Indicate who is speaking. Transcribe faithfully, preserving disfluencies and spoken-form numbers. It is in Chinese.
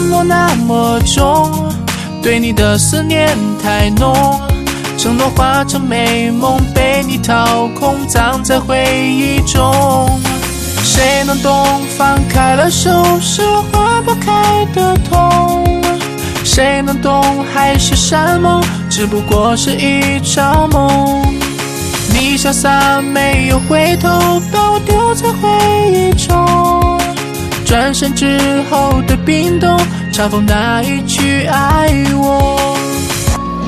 Speaker 1: 诺那么重，对你的思念太浓，承诺化成美梦，被你掏空，葬在回忆中。谁能懂，放开了手是我化不开的痛，谁能懂，海誓山盟只不过是一场梦。你潇洒没有回头，把我丢在回忆中，转身之后的冰冻，嘲讽那一句爱我。